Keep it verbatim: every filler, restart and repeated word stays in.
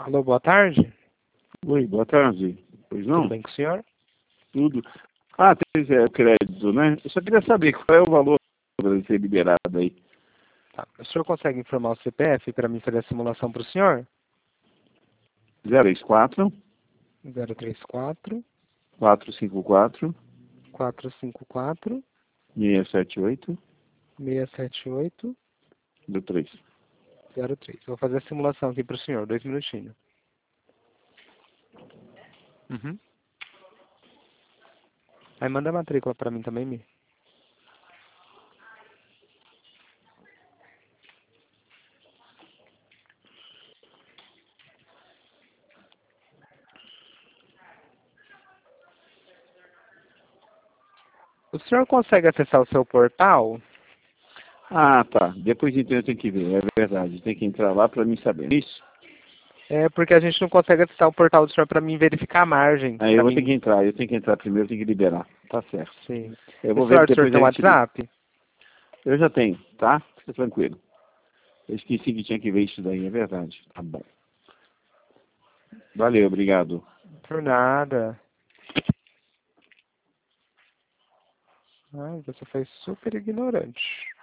Alô, boa tarde. Oi, boa tarde. Pois não? Tudo bem com o senhor? Tudo. Ah, tem é, crédito, né? Eu só queria saber qual é o valor para ser liberado aí. Tá. O senhor consegue informar o C P F para mim fazer a simulação para o senhor? zero três quatro, zero três quatro, quatro cinco quatro, quatro cinco quatro, seis sete oito, seis sete oito, do três. zero três. Vou fazer a simulação aqui para o senhor, dois minutinhos. Uhum. Aí manda a matrícula para mim também, Mi. O senhor consegue acessar o seu portal? Ah, tá. Depois então eu tenho que ver, é verdade. Tem que entrar lá para mim saber. Isso? É porque a gente não consegue acessar o portal do senhor para mim verificar a margem. Aí eu Pra vou mim... ter que entrar, eu tenho que entrar primeiro, eu tenho que liberar. Tá certo. Sim. Eu E vou o ver senhor, o senhor depois tem a um gente liga. WhatsApp? Eu já tenho, tá? Fica tranquilo. Eu esqueci que tinha que ver isso daí, é verdade. Tá bom. Valeu, obrigado. Por nada. Ai, você foi super ignorante.